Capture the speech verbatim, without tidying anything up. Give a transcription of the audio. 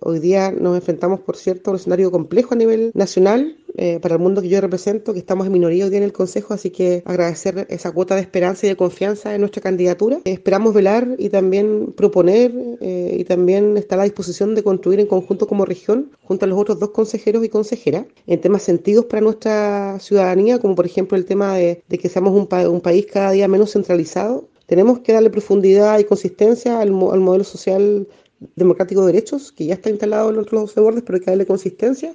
Hoy día nos enfrentamos, por cierto, a un escenario complejo a nivel nacional, eh, para el mundo que yo represento, que estamos en minoría hoy día en el Consejo, así que agradecer esa cuota de esperanza y de confianza en nuestra candidatura. Eh, esperamos velar y también proponer eh, y también estar a la disposición de construir en conjunto como región, junto a los otros dos consejeros y consejeras, en temas sentidos para nuestra ciudadanía, como por ejemplo el tema de, de que seamos un, pa un país cada día menos centralizado. Tenemos que darle profundidad y consistencia al, mo al modelo social democrático de derechos, que ya está instalado en otros bordes, pero hay que darle consistencia.